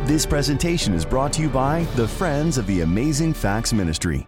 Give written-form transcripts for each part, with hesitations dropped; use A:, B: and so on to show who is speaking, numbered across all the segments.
A: This presentation is brought to you by the Friends of the Amazing Facts Ministry.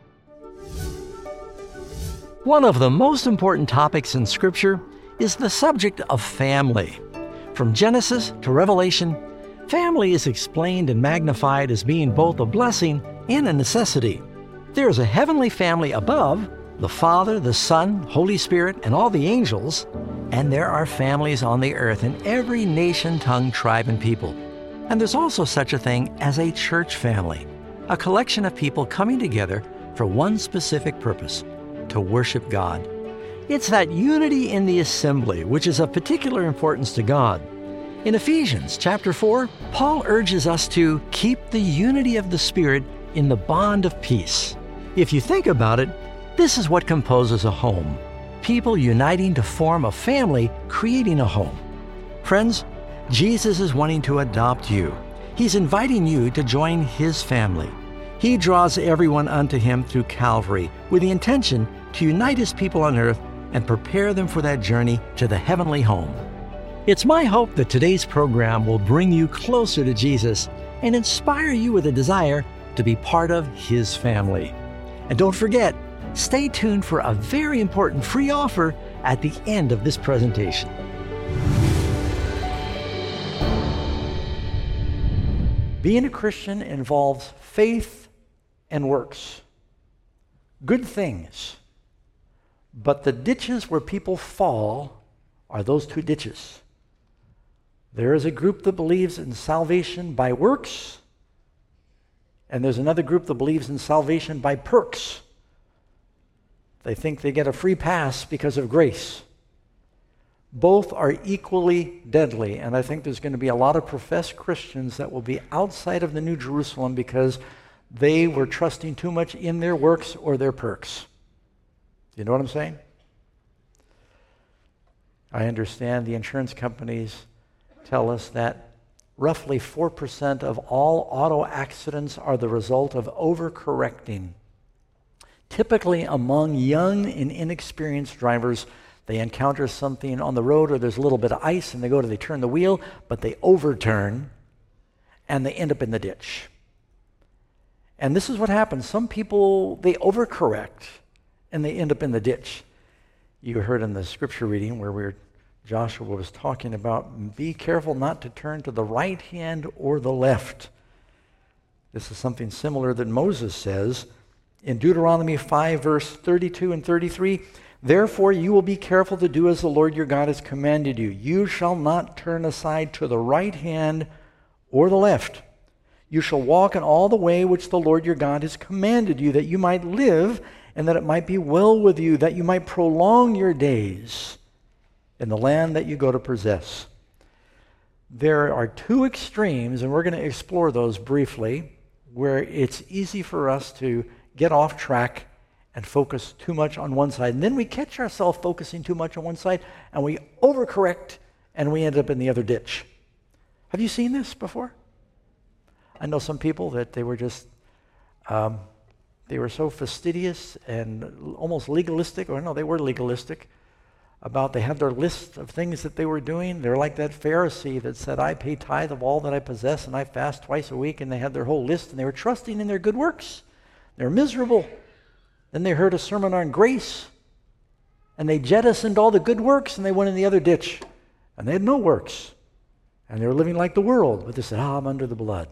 B: One of the most important topics in Scripture is the subject of family. From Genesis to Revelation, family is explained and magnified as being both a blessing and a necessity. There is a heavenly family above, the Father, the Son, Holy Spirit, and all the angels, and there are families on the earth in every nation, tongue, tribe, and people. And there's also such a thing as a church family, a collection of people coming together for one specific purpose, to worship God. It's that unity in the assembly which is of particular importance to God. In Ephesians chapter 4, Paul urges us to keep the unity of the Spirit in the bond of peace. If you think about it, this is what composes a home. People uniting to form a family, creating a home. Friends, Jesus is wanting to adopt you. He's inviting you to join His family. He draws everyone unto Him through Calvary with the intention to unite His people on earth and prepare them for that journey to the heavenly home. It's my hope that today's program will bring you closer to Jesus and inspire you with a desire to be part of His family. And don't forget, stay tuned for a very important free offer at the end of this presentation. Being a Christian involves faith and works. Good things. But the ditches where people fall are those two ditches. There is a group that believes in salvation by works, and there's another group that believes in salvation by perks. They think they get a free pass because of grace. Both are equally deadly, and I think there's going to be a lot of professed Christians that will be outside of the New Jerusalem because they were trusting too much in their works or their perks. You know what I'm saying? I understand the insurance companies tell us that roughly 4% of all auto accidents are the result of overcorrecting. Typically among young and inexperienced drivers, they encounter something on the road or there's a little bit of ice and they turn the wheel, but they overturn and they end up in the ditch. And this is what happens. Some people, they overcorrect and they end up in the ditch. You heard in the scripture reading where Joshua was talking about be careful not to turn to the right hand or the left. This is something similar that Moses says in Deuteronomy 5 verse 32 and 33. Therefore you will be careful to do as the Lord your God has commanded you. You shall not turn aside to the right hand or the left. You shall walk in all the way which the Lord your God has commanded you, that you might live and that it might be well with you, that you might prolong your days in the land that you go to possess. There are two extremes, and we're going to explore those briefly, where it's easy for us to get off track and focus too much on one side. And then we catch ourselves focusing too much on one side, and we overcorrect, and we end up in the other ditch. Have you seen this before? I know some people that they were just, they were so fastidious and almost legalistic, or no, they were legalistic, about they had their list of things that they were doing. They're like that Pharisee that said, I pay tithe of all that I possess, and I fast twice a week, and they had their whole list, and they were trusting in their good works. They're miserable. Then they heard a sermon on grace, and they jettisoned all the good works, and they went in the other ditch, and they had no works, and they were living like the world, but they said, I'm under the blood.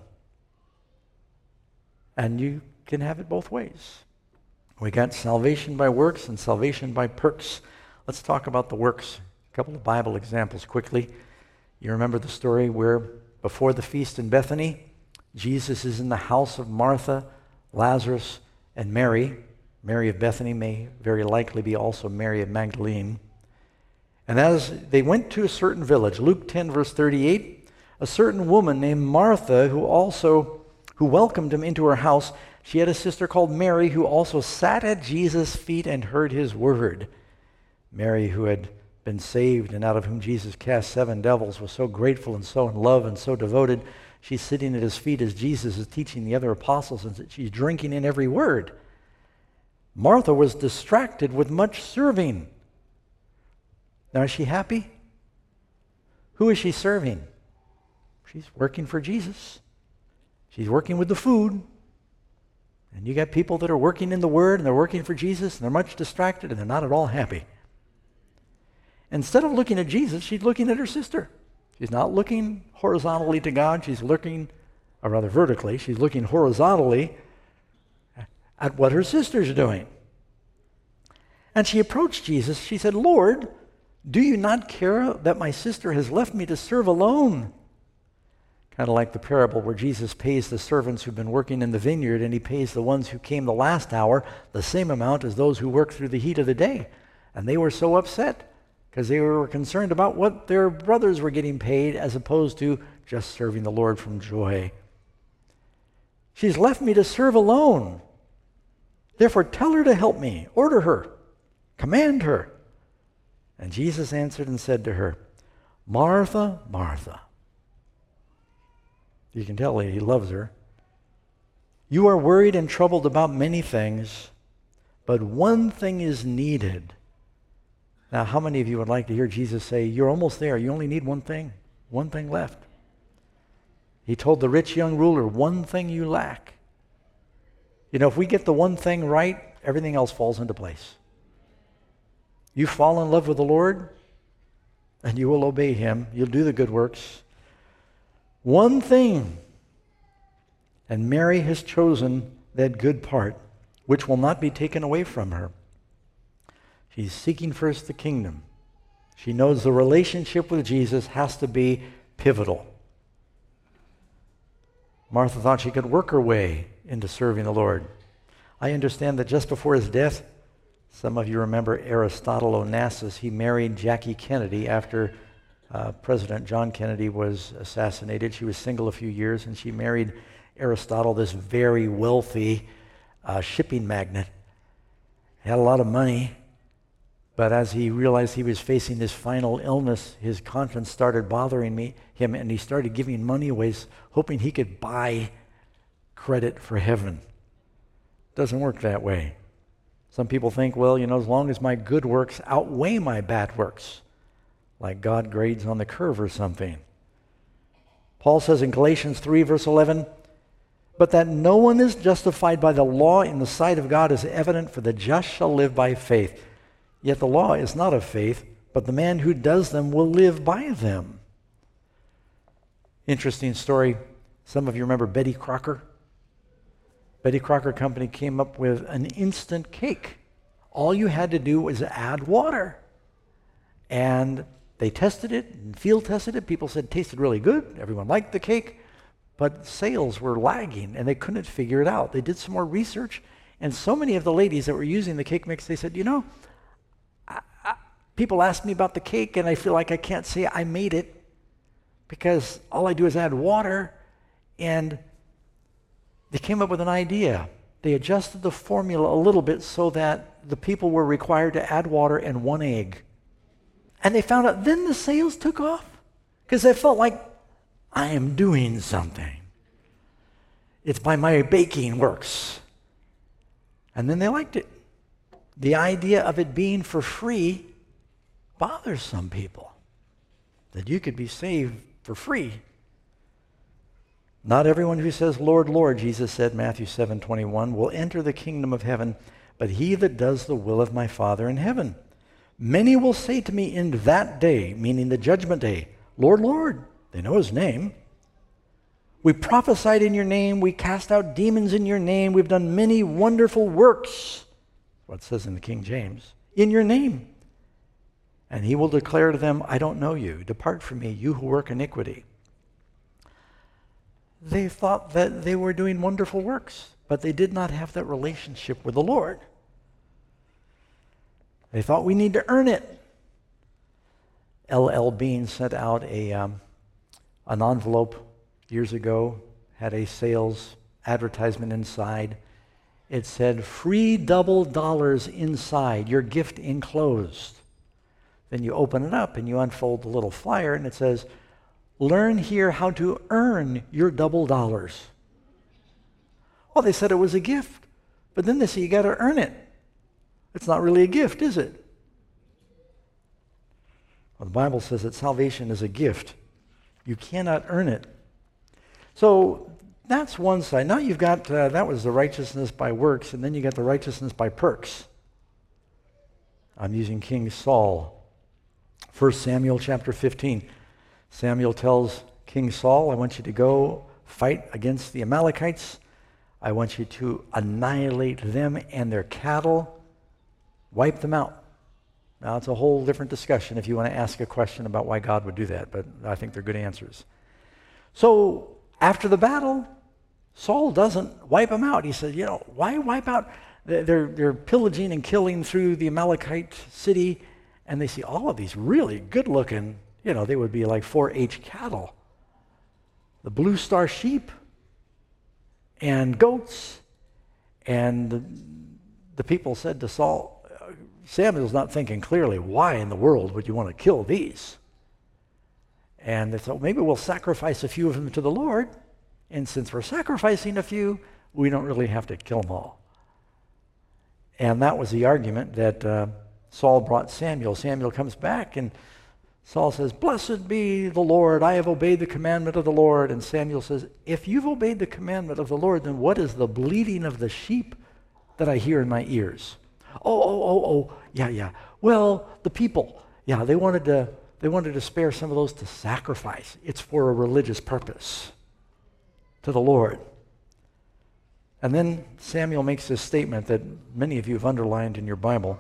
B: And you can have it both ways. We got salvation by works and salvation by perks. Let's talk about the works. A couple of Bible examples quickly. You remember the story where before the feast in Bethany, Jesus is in the house of Martha, Lazarus, and Mary. Mary of Bethany may very likely be also Mary of Magdalene. And as they went to a certain village, Luke 10 verse 38, a certain woman named Martha who welcomed him into her house, she had a sister called Mary who also sat at Jesus' feet and heard his word. Mary, who had been saved and out of whom Jesus cast 7 devils, was so grateful and so in love and so devoted. She's sitting at his feet as Jesus is teaching the other apostles, and she's drinking in every word. Martha was distracted with much serving. Now, is she happy? Who is she serving? She's working for Jesus. She's working with the food. And you got people that are working in the Word, and they're working for Jesus, and they're much distracted, and they're not at all happy. Instead of looking at Jesus, she's looking at her sister. She's not looking horizontally to God. She's looking, or rather vertically, she's looking horizontally at what her sister's doing. And she approached Jesus. She said, "Lord, do you not care that my sister has left me to serve alone?" Kind of like the parable where Jesus pays the servants who've been working in the vineyard, and he pays the ones who came the last hour the same amount as those who worked through the heat of the day. And they were so upset because they were concerned about what their brothers were getting paid as opposed to just serving the Lord from joy. "She's left me to serve alone. Therefore tell her to help me. Order her. Command her." And Jesus answered and said to her, "Martha, Martha." You can tell he loves her. "You are worried and troubled about many things, but one thing is needed." Now, how many of you would like to hear Jesus say, "You're almost there. You only need one thing left"? He told the rich young ruler, "One thing you lack." You know, if we get the one thing right, everything else falls into place. You fall in love with the Lord, and you will obey him. You'll do the good works. One thing. And Mary has chosen that good part, which will not be taken away from her. She's seeking first the kingdom. She knows the relationship with Jesus has to be pivotal. Martha thought she could work her way into serving the Lord. I understand that just before his death, some of you remember Aristotle Onassis, he married Jackie Kennedy after President John Kennedy was assassinated. She was single a few years, and she married Aristotle, this very wealthy shipping magnate. He had a lot of money, but as he realized he was facing this final illness, his conscience started bothering him, and he started giving money away, hoping he could buy credit for heaven. Doesn't work that way. Some people think, well, as long as my good works outweigh my bad works, like God grades on the curve or something. Paul says in Galatians 3, verse 11, "But that no one is justified by the law in the sight of God is evident, for the just shall live by faith. Yet the law is not of faith, but the man who does them will live by them." Interesting story. Some of you remember Betty Crocker? Betty Crocker Company came up with an instant cake. All you had to do was add water. And they tested it and field tested it. People said it tasted really good. Everyone liked the cake. But sales were lagging, and they couldn't figure it out. They did some more research, and so many of the ladies that were using the cake mix, they said, people ask me about the cake, and I feel like I can't say I made it because all I do is add water. And they came up with an idea. They adjusted the formula a little bit so that the people were required to add water and 1 egg. And they found out then the sales took off because they felt like, I am doing something. It's by my baking works. And then they liked it. The idea of it being for free bothers some people, that you could be saved for free. Not everyone who says, "Lord, Lord," Jesus said, Matthew 7:21, "will enter the kingdom of heaven, but he that does the will of my Father in heaven. Many will say to me in that day," meaning the judgment day, "Lord, Lord," they know his name, "we prophesied in your name, we cast out demons in your name, we've done many wonderful works," what it says in the King James, "in your name." And he will declare to them, "I don't know you. Depart from me, you who work iniquity." They thought that they were doing wonderful works, but they did not have that relationship with the Lord. They thought we need to earn it. L.L. Bean sent out an envelope years ago, had a sales advertisement inside. It said, "Free $double inside, your gift enclosed." Then you open it up and you unfold the little flyer and it says, "Learn here how to earn your $double." Well, they said it was a gift, but then they say you got to earn it. It's not really a gift, is it? Well, the Bible says that salvation is a gift. You cannot earn it. So that's one side. Now you've got, that was the righteousness by works, and then you got the righteousness by perks. I'm using King Saul. 1 Samuel chapter 15. Samuel tells King Saul, I want you to go fight against the Amalekites. I want you to annihilate them and their cattle, wipe them out. Now, it's a whole different discussion if you want to ask a question about why God would do that, but I think they're good answers. So, after the battle, Saul doesn't wipe them out. He says, why wipe out? They're pillaging and killing through the Amalekite city, and they see all of these really good-looking, they would be like 4-H cattle. The blue star sheep and goats. And the people said to Saul, Samuel's not thinking clearly, why in the world would you want to kill these? And they thought, maybe we'll sacrifice a few of them to the Lord. And since we're sacrificing a few, we don't really have to kill them all. And that was the argument that Saul brought Samuel. Samuel comes back and Saul says, blessed be the Lord, I have obeyed the commandment of the Lord. And Samuel says, if you've obeyed the commandment of the Lord, then what is the bleating of the sheep that I hear in my ears? Yeah. Well, the people, they wanted to spare some of those to sacrifice. It's for a religious purpose to the Lord. And then Samuel makes this statement that many of you have underlined in your Bible.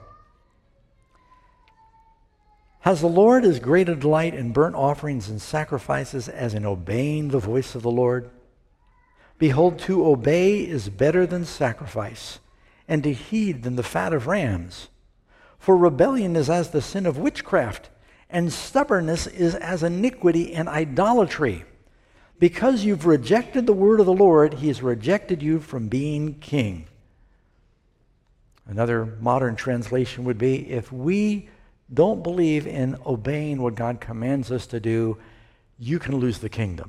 B: Has the Lord as great a delight in burnt offerings and sacrifices as in obeying the voice of the Lord? Behold, to obey is better than sacrifice, and to heed than the fat of rams. For rebellion is as the sin of witchcraft, and stubbornness is as iniquity and idolatry. Because you've rejected the word of the Lord, he has rejected you from being king. Another modern translation would be, if we don't believe in obeying what God commands us to do, you can lose the kingdom.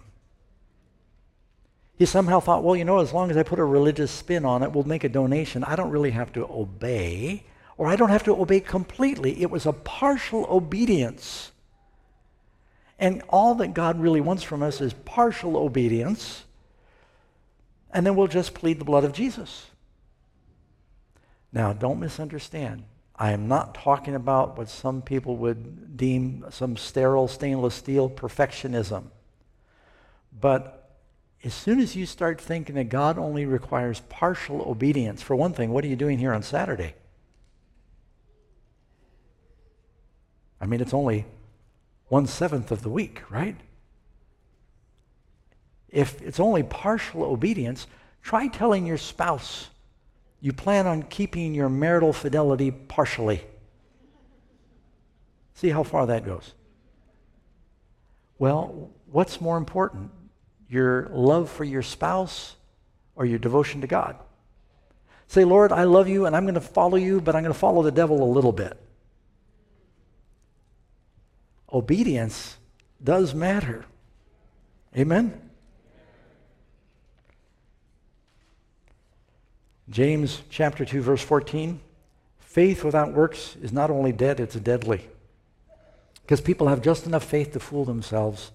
B: He somehow thought, well, as long as I put a religious spin on it, we'll make a donation. I don't really have to obey, or I don't have to obey completely. It was a partial obedience. And all that God really wants from us is partial obedience, and then we'll just plead the blood of Jesus. Now, don't misunderstand. I am not talking about what some people would deem some sterile stainless steel perfectionism. But as soon as you start thinking that God only requires partial obedience, for one thing, what are you doing here on Saturday? I mean, it's only 1/7 of the week, right? If it's only partial obedience, try telling your spouse you plan on keeping your marital fidelity partially. See how far that goes. Well, what's more important? Your love for your spouse or your devotion to God? Say, Lord, I love you and I'm going to follow you, but I'm going to follow the devil a little bit. Obedience does matter. Amen? James chapter 2, verse 14. Faith without works is not only dead, it's deadly. Because people have just enough faith to fool themselves.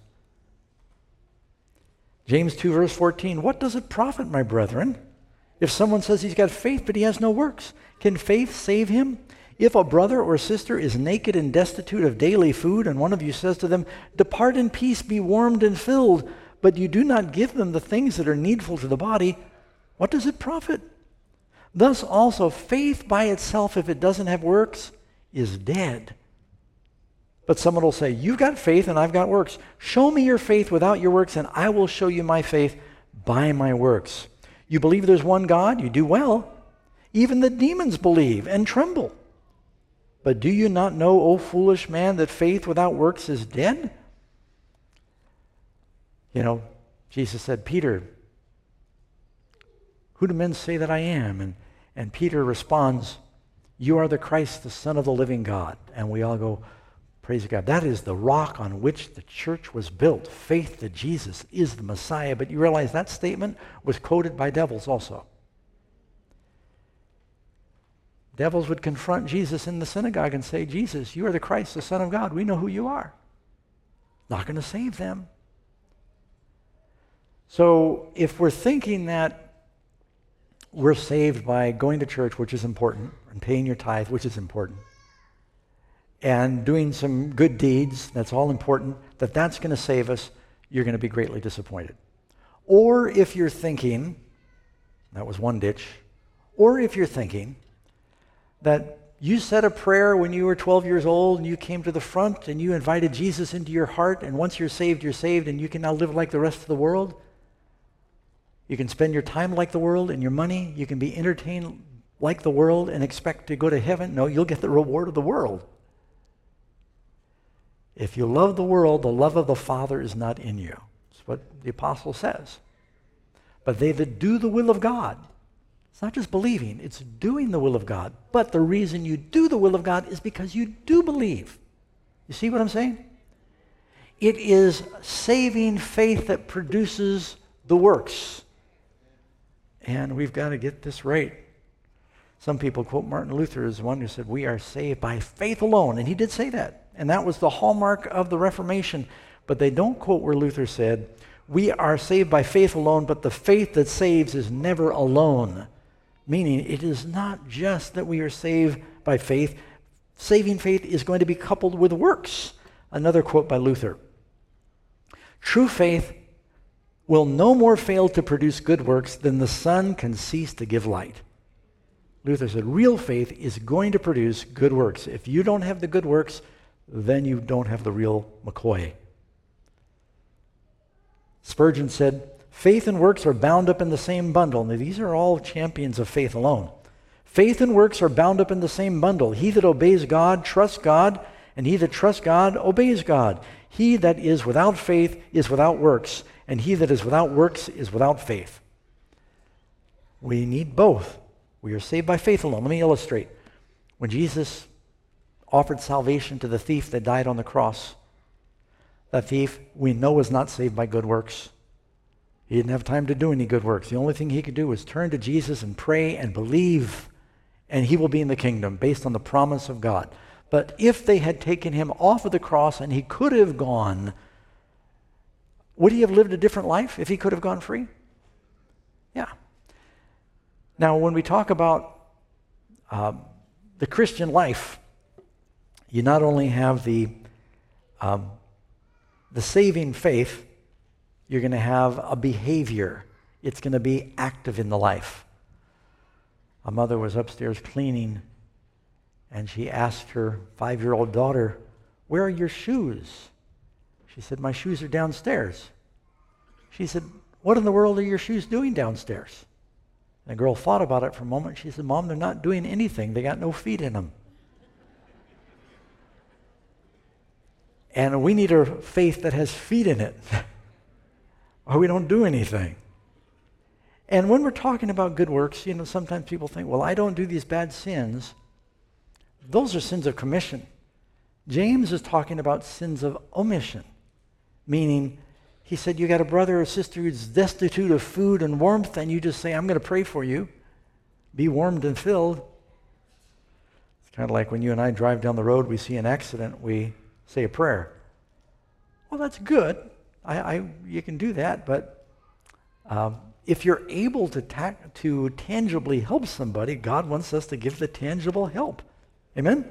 B: James 2, verse 14. What does it profit, my brethren, if someone says he's got faith but he has no works? Can faith save him? If a brother or sister is naked and destitute of daily food, and one of you says to them, depart in peace, be warmed and filled, but you do not give them the things that are needful to the body, what does it profit? Thus also, faith by itself, if it doesn't have works, is dead. But someone will say, you've got faith and I've got works. Show me your faith without your works, and I will show you my faith by my works. You believe there's one God? You do well. Even the demons believe and tremble. But do you not know, O foolish man, that faith without works is dead? Jesus said, Peter, who do men say that I am? And Peter responds, you are the Christ, the Son of the living God. And we all go, praise God. That is the rock on which the church was built. Faith that Jesus is the Messiah. But you realize that statement was quoted by devils also. Devils would confront Jesus in the synagogue and say, Jesus, you are the Christ, the Son of God. We know who you are. Not going to save them. So if we're thinking that we're saved by going to church, which is important, and paying your tithe, which is important, and doing some good deeds, that's all important, that's going to save us, you're going to be greatly disappointed. Or if you're thinking, that was one ditch, or if you're thinking that you said a prayer when you were 12 years old and you came to the front and you invited Jesus into your heart, and once you're saved, and you can now live like the rest of the world. You can spend your time like the world and your money. You can be entertained like the world and expect to go to heaven. No, you'll get the reward of the world. If you love the world, the love of the Father is not in you. That's what the apostle says. But they that do the will of God, it's not just believing, it's doing the will of God. But the reason you do the will of God is because you do believe. You see what I'm saying? It is saving faith that produces the works. And we've got to get this right. Some people quote Martin Luther as one who said, we are saved by faith alone. And he did say that. And that was the hallmark of the Reformation. But they don't quote where Luther said, we are saved by faith alone, but the faith that saves is never alone. Meaning, it is not just that we are saved by faith. Saving faith is going to be coupled with works. Another quote by Luther. True faith will no more fail to produce good works than the sun can cease to give light. Luther said, real faith is going to produce good works. If you don't have the good works, then you don't have the real McCoy. Spurgeon said, faith and works are bound up in the same bundle. Now, these are all champions of faith alone. Faith and works are bound up in the same bundle. He that obeys God trusts God, and he that trusts God obeys God. He that is without faith is without works, and he that is without works is without faith. We need both. We are saved by faith alone. Let me illustrate. When Jesus offered salvation to the thief that died on the cross, that thief, we know, was not saved by good works. He didn't have time to do any good works. The only thing he could do was turn to Jesus and pray and believe, and he will be in the kingdom based on the promise of God. But if they had taken him off of the cross and he could have gone, would he have lived a different life if he could have gone free? Yeah. Now, when we talk about the Christian life, you not only have the saving faith, you're going to have a behavior. It's going to be active in the life. A mother was upstairs cleaning, and she asked her 5-year-old daughter, where are your shoes? She said, my shoes are downstairs. She said, what in the world are your shoes doing downstairs? And the girl thought about it for a moment. She said, Mom, they're not doing anything. They got no feet in them. And we need a faith that has feet in it, or we don't do anything. And when we're talking about good works, sometimes people think, well, I don't do these bad sins. Those are sins of commission. James is talking about sins of omission, meaning he said you got a brother or sister who's destitute of food and warmth, and you just say, I'm going to pray for you. Be warmed and filled. It's kind of like when you and I drive down the road, we see an accident, we say a prayer. Well, that's good. You can do that, but if you're able to tangibly help somebody, God wants us to give the tangible help. Amen?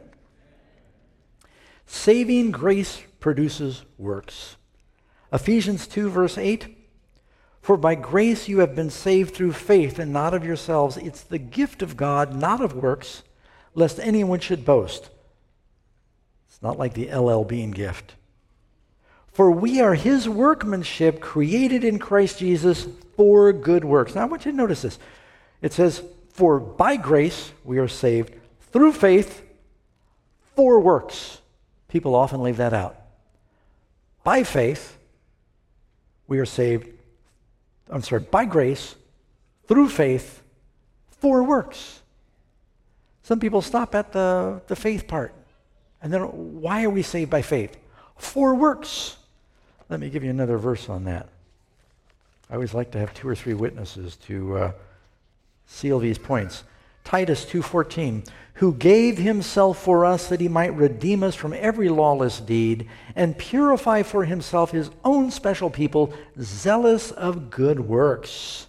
B: Saving grace produces works. Ephesians 2, verse 8, for by grace you have been saved through faith, and not of yourselves. It's the gift of God, not of works, lest anyone should boast. It's not like the LL Bean gift. For we are his workmanship, created in Christ Jesus for good works. Now I want you to notice this. It says, for by grace we are saved through faith for works. People often leave that out. By faith, we are saved, by grace, through faith, for works. Some people stop at the faith part. And then, why are we saved by faith? For works. Let me give you another verse on that. I always like to have 2 or 3 witnesses to seal these points. Titus 2:14, who gave himself for us that he might redeem us from every lawless deed and purify for himself his own special people, zealous of good works.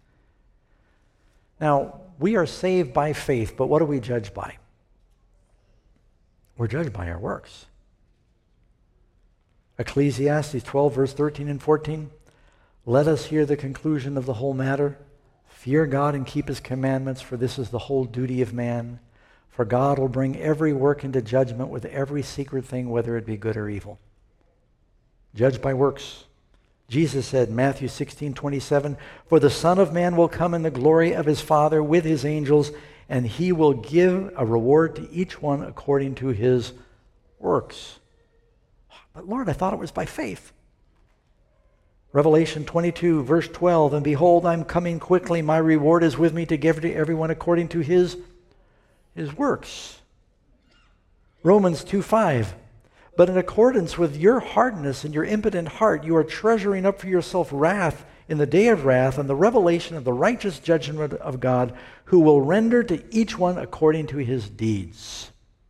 B: Now, we are saved by faith, but what are we judged by? We're judged by our works. Ecclesiastes 12, verse 13 and 14, let us hear the conclusion of the whole matter. Fear God and keep his commandments, for this is the whole duty of man. For God will bring every work into judgment with every secret thing, whether it be good or evil. Judged by works. Jesus said, Matthew 16:27, for the Son of Man will come in the glory of his Father with his angels, and he will give a reward to each one according to his works. But Lord, I thought it was by faith. Revelation 22, verse 12, and behold, I'm coming quickly. My reward is with me to give to everyone according to his works. Romans 2:5, but in accordance with your hardness and your impotent heart, you are treasuring up for yourself wrath in the day of wrath and the revelation of the righteous judgment of God, who will render to each one according to his deeds.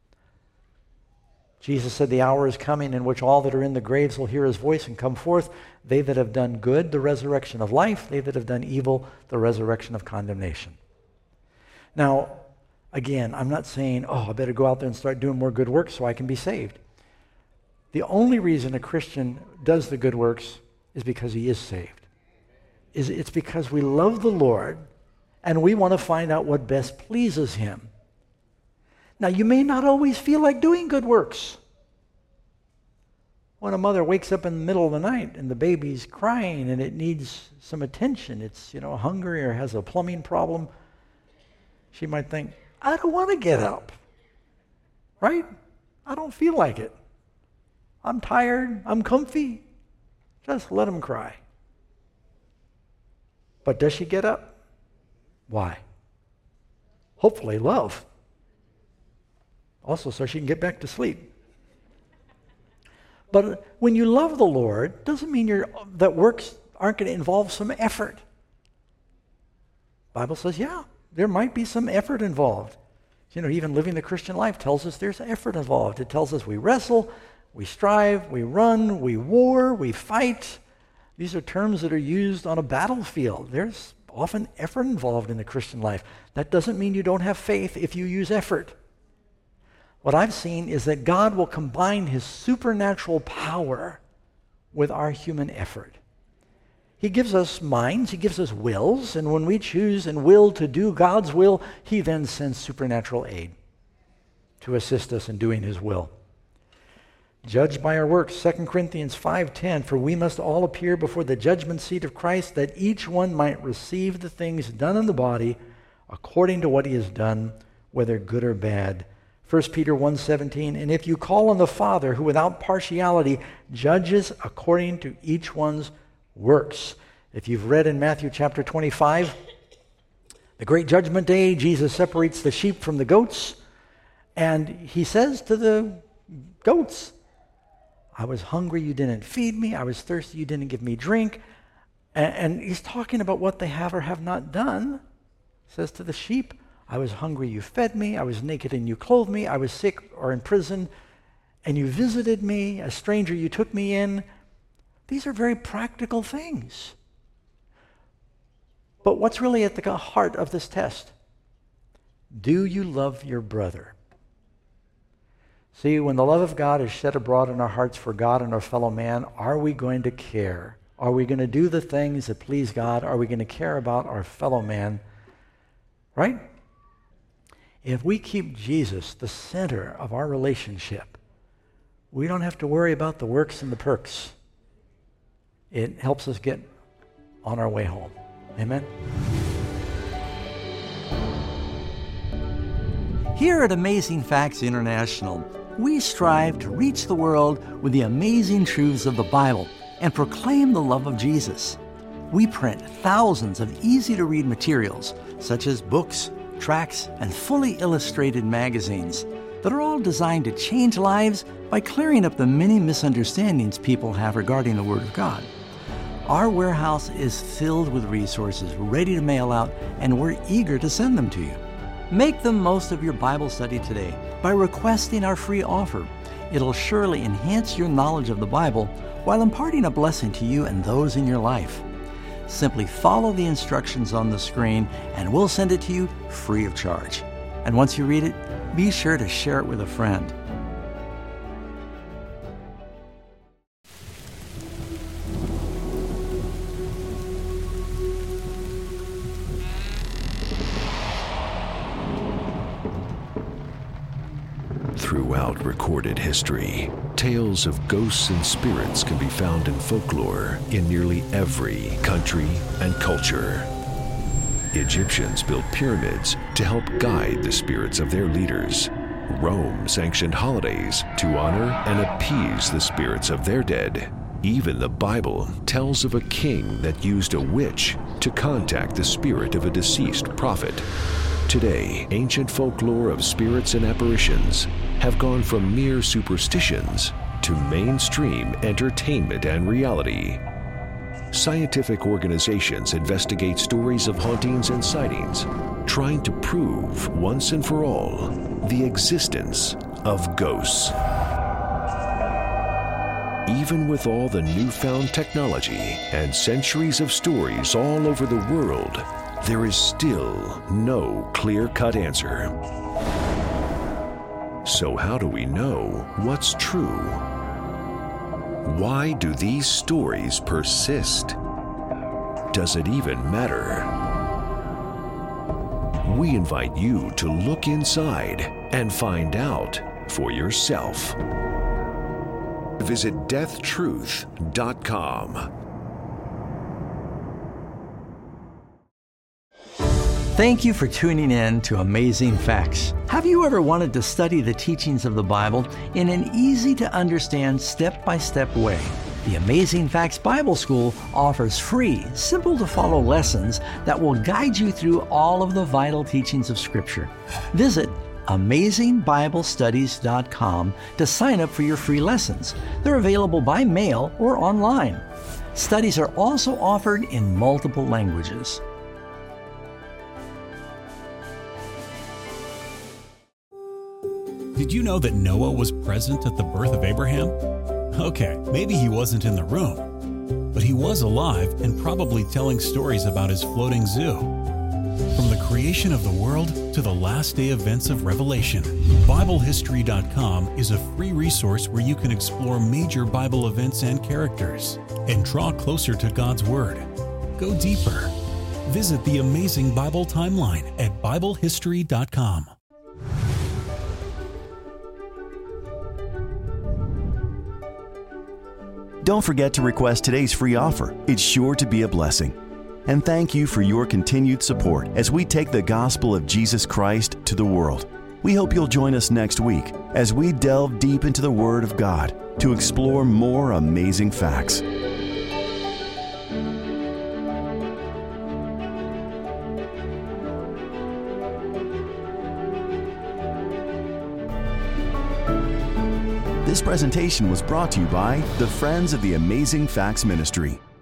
B: Jesus said, the hour is coming in which all that are in the graves will hear his voice and come forth. They that have done good, the resurrection of life. They that have done evil, the resurrection of condemnation. Now, again, I'm not saying, I better go out there and start doing more good works so I can be saved. The only reason a Christian does the good works is because he is saved. It's because we love the Lord and we want to find out what best pleases him. Now, you may not always feel like doing good works. When a mother wakes up in the middle of the night and the baby's crying and it needs some attention, it's, hungry or has a plumbing problem, she might think, I don't want to get up, right? I don't feel like it. I'm tired, I'm comfy. Just let him cry. But does she get up? Why? Hopefully love. Also, so she can get back to sleep. But when you love the Lord, doesn't mean that works aren't going to involve some effort. The Bible says, there might be some effort involved. Even living the Christian life tells us there's effort involved. It tells us we wrestle, we strive, we run, we war, we fight. These are terms that are used on a battlefield. There's often effort involved in the Christian life. That doesn't mean you don't have faith if you use effort. What I've seen is that God will combine his supernatural power with our human effort. He gives us minds, he gives us wills, and when we choose and will to do God's will, he then sends supernatural aid to assist us in doing his will. Judged by our works, 2 Corinthians 5:10, for we must all appear before the judgment seat of Christ, that each one might receive the things done in the body according to what he has done, whether good or bad. 1 Peter 1:17, and if you call on the Father, who without partiality judges according to each one's works. If you've read in Matthew chapter 25, the great judgment day, Jesus separates the sheep from the goats, and he says to the goats, I was hungry, you didn't feed me. I was thirsty, you didn't give me drink. And he's talking about what they have or have not done. He says to the sheep, I was hungry, you fed me. I was naked and you clothed me. I was sick or in prison and you visited me. A stranger, you took me in. These are very practical things. But what's really at the heart of this test? Do you love your brother? See, when the love of God is shed abroad in our hearts for God and our fellow man, are we going to care? Are we going to do the things that please God? Are we going to care about our fellow man? Right? If we keep Jesus the center of our relationship, we don't have to worry about the works and the perks. It helps us get on our way home. Amen?
C: Here at Amazing Facts International, we strive to reach the world with the amazing truths of the Bible and proclaim the love of Jesus. We print thousands of easy-to-read materials, such as books, tracts, and fully illustrated magazines that are all designed to change lives by clearing up the many misunderstandings people have regarding the Word of God. Our warehouse is filled with resources ready to mail out, and we're eager to send them to you. Make the most of your Bible study today by requesting our free offer. It'll surely enhance your knowledge of the Bible while imparting a blessing to you and those in your life. Simply follow the instructions on the screen and we'll send it to you free of charge. And once you read it, be sure to share it with a friend.
D: Throughout recorded history, tales of ghosts and spirits can be found in folklore in nearly every country and culture. Egyptians built pyramids to help guide the spirits of their leaders. Rome sanctioned holidays to honor and appease the spirits of their dead. Even the Bible tells of a king that used a witch to contact the spirit of a deceased prophet. Today, ancient folklore of spirits and apparitions have gone from mere superstitions to mainstream entertainment and reality. Scientific organizations investigate stories of hauntings and sightings, trying to prove once and for all the existence of ghosts. Even with all the newfound technology and centuries of stories all over the world, there is still no clear-cut answer. So how do we know what's true? Why do these stories persist? Does it even matter? We invite you to look inside and find out for yourself. Visit deathtruth.com.
C: Thank you for tuning in to Amazing Facts. Have you ever wanted to study the teachings of the Bible in an easy-to-understand, step-by-step way? The Amazing Facts Bible School offers free, simple-to-follow lessons that will guide you through all of the vital teachings of Scripture. Visit AmazingBibleStudies.com to sign up for your free lessons. They're available by mail or online. Studies are also offered in multiple languages.
E: Did you know that Noah was present at the birth of Abraham? Okay, maybe he wasn't in the room, but he was alive and probably telling stories about his floating zoo. From the creation of the world to the last day events of Revelation, BibleHistory.com is a free resource where you can explore major Bible events and characters and draw closer to God's Word. Go deeper. Visit the Amazing Bible Timeline at BibleHistory.com.
A: Don't forget to request today's free offer. It's sure to be a blessing. And thank you for your continued support as we take the gospel of Jesus Christ to the world. We hope you'll join us next week as we delve deep into the Word of God to explore more amazing facts. This presentation was brought to you by the Friends of the Amazing Facts Ministry.